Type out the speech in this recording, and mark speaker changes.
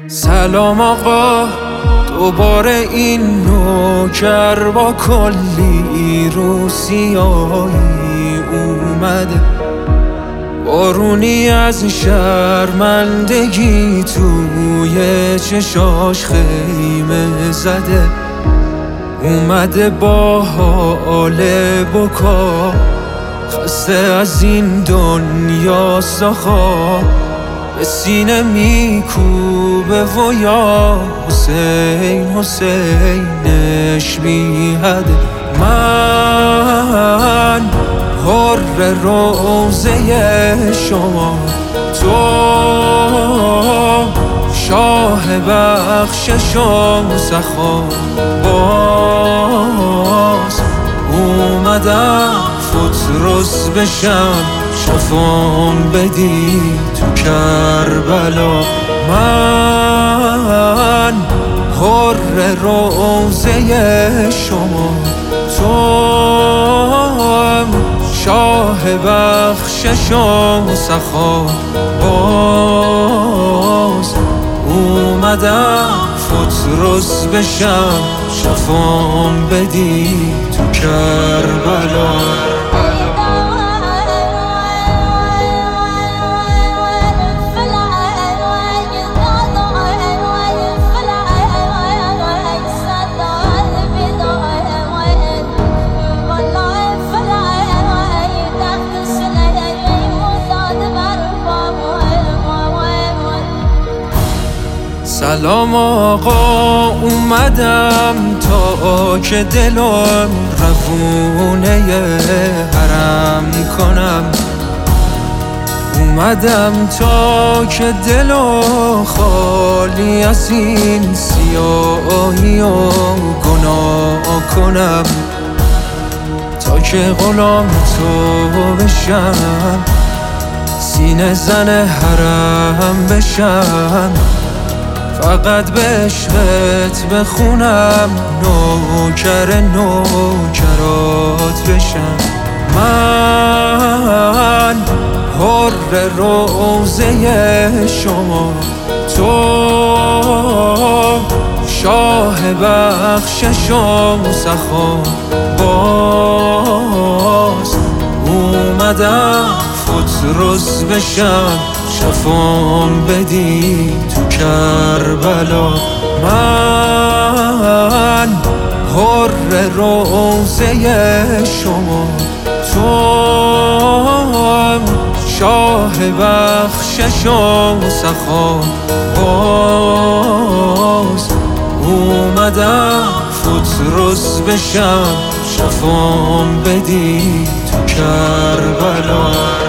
Speaker 1: سلام آقا، دوباره این نوکر با کلی روسیایی اومده. بارونی از شرمندگی توی چشاش خیمه زده. اومده با حال بکا، خسته از این دنیا ساخا. به سینه میکوبه و یا حسین حسینش میهده. من حر روزه شما، تو شاه بخشش و سخا. باز اومدم فطرس بشم، شفام بدی تو کربلا. من حر روزه شما، تو شاه بخشش و سخا. باز اومدم فطرس بشم، شفام بدی تو کربلا. سلام آقا، اومدم تا که دلم روونه حرم کنم. اومدم تا که دلو خالی از این سیاهی و گناه کنم. تا که غلام تو بشم، سینه زن حرم بشم. فقط به عشقت بخونم، نوکر نوکرات بشم. من حر روزه شما، تو شاه بخشش و سخا. باز اومدم فطرس بشم، شفام بدی تو کربلا. من حر روزه شما، تو شاه بخشش و سخا. باز اومدم فطرس بشم، شفام بدی تو کربلا.